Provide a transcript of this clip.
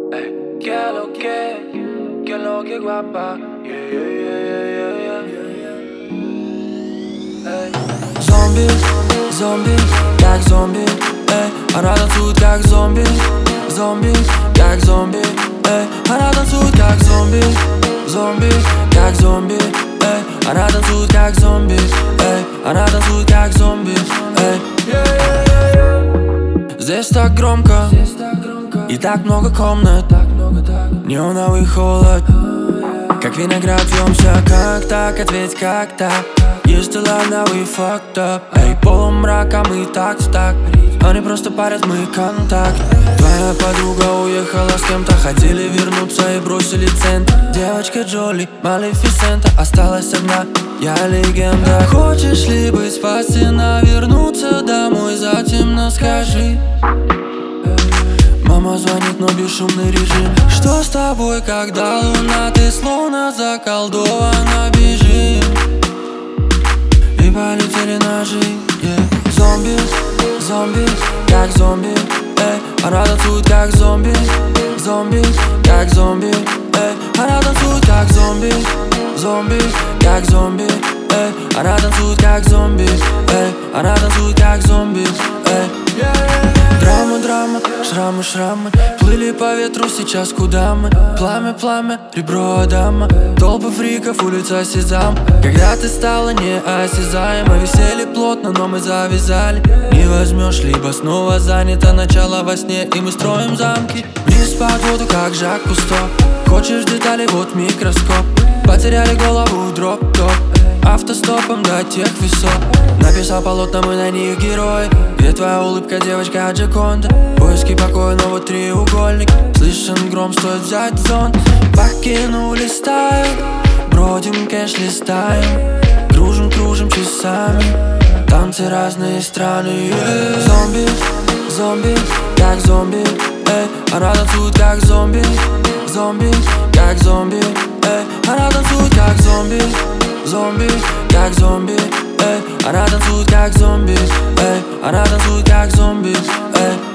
Que lo que guapa. Yeah, yeah, yeah, yeah, yeah. Зомби, зомби, как зомби, эй. Она танцует как зомби, зомби, как зомби, эй. Она танцует как зомби, зомби, как зомби, эй. Она танцует как зомби, эй. Она танцует как зомби, эй. Здесь так громко, и так много комнат, неоновый холод. Как виноград вьемся, как так, ответь, как так. Used to love, now we fucked up. Эй, полумрак, а мы так стак. Они просто парят, мы контакт. Твоя подруга уехала с кем-то, хотели вернуться и бросили цент. Девочка Джоли, Малефисента, осталась одна, я легенда. Хочешь ли быть спасена, вернуться домой, затемно скажи. Мама звонит, но бесшумный режим. Что с тобой, когда луна? Ты словно заколдована, бежим. И полетели ножи, yeah. Зомби, зомби, как зомби, эй. Она танцует как зомби, зомби, как зомби, эй. Она танцует как зомби, зомби, как зомби, эй. Она танцует как зомби, эй. Она танцует как зомби, эй. Драма, драма, шрамы, шрамы плыли по ветру, сейчас куда мы? Пламя, пламя, ребро Адама. Толпы фриков, улица Сезам. Когда ты стала неосязаема, висели плотно, но мы завязали. Не возьмешь, либо снова занято, начало во сне, и мы строим замки. Вниз под воду, как Жак Кусто. Хочешь детали, вот микроскоп. Потеряли голову, дроп-топ. Автостопом до тех высот. Написал полотна, мы на них герои. Где твоя улыбка, девочка Джаконда? Поиски покоя, но вот треугольник. Слышен гром, стоит взять зонт. Покинули стаю, бродим, кэш листаем. Кружим, кружим часами. Танцы разные страны, yeah. Зомби, зомби, как зомби, эй. Она танцует как зомби, зомби, как зомби, эй. Она танцует как зомби, зомби, как зомби, эй. Она танцует как зомби, эй. Она танцует как зомби, эй.